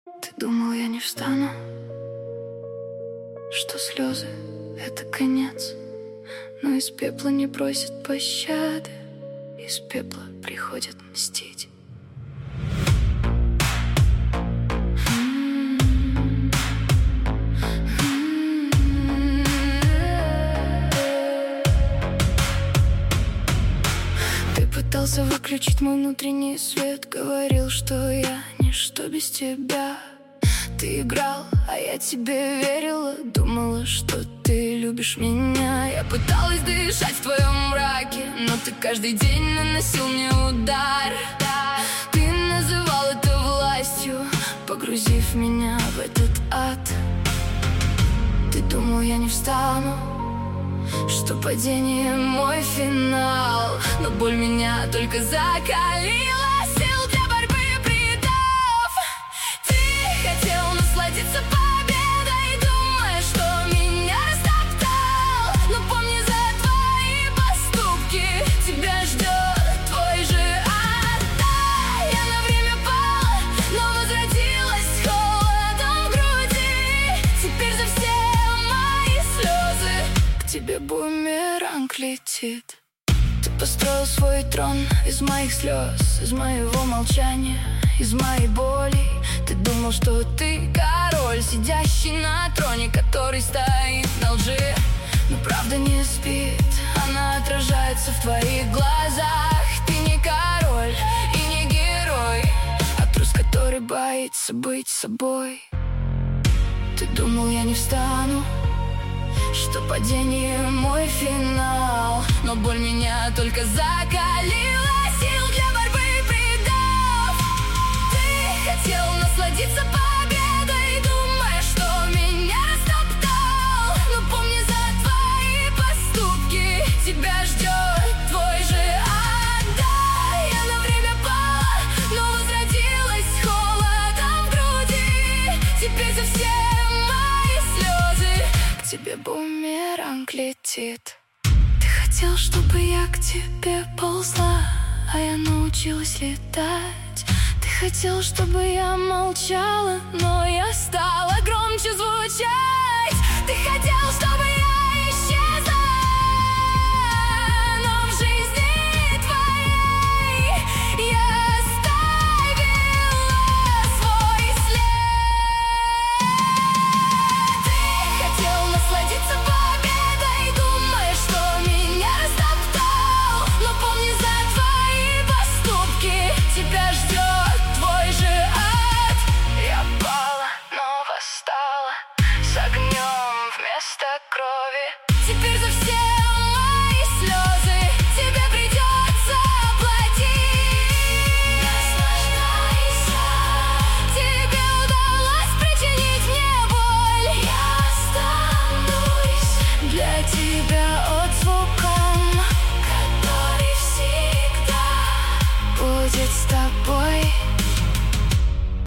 Ты думал, я не встану, что слезы — это конец, но из пепла не просят пощады, из пепла приходят мстить. Ты пытался выключить мой внутренний свет, говорил, что я ничто без тебя. Ты играл, а я тебе верила, думала, что ты любишь меня. Я пыталась дышать в твоем мраке, но ты каждый день наносил мне удар. Ты называл это властью, погрузив меня в этот ад. Ты думал, я не встану, что падение мой финал, но боль меня только закалила. Сил для борьбы придав, ты хотел насладиться победой, думая, что меня растоптал. Но помни, за твои поступки тебя ждет твой же ад. Да, я на время пала, но возродилась с холодом в груди. Теперь за все мои слезы к тебе бумеранг летит. Ты построил свой трон из моих слез, из моего молчания, из моей боли. Ты думал, что ты король, сидящий на троне, который стоит на лжи. Но правда не спит, она отражается в твоих глазах. Ты не король и не герой, а трус, который боится быть собой. Ты думал, я не встану, что падение мой финал, но боль меня только закалила. Сил для борьбы придав, ты хотел насладиться победой, думая, что меня растоптал. Но помни, за твои поступки тебя ждет твой же ад. Да, я на время пала, но возродилась с холодом в груди. Теперь за все мои слезы к тебе бумеранг летит. Ты хотел, чтобы я к тебе ползла, а я научилась летать. Ты хотел, чтобы я молчала, но я стала громче звучать. Ты хотел, чтобы я исчезла, но в жизни твоей я оставила свой след. Ты хотел насладиться победой, думая, что меня растоптал. Но помни, за твои поступки тебя ждет твой же ад. Я пала, но восстала с огнем вместо крови.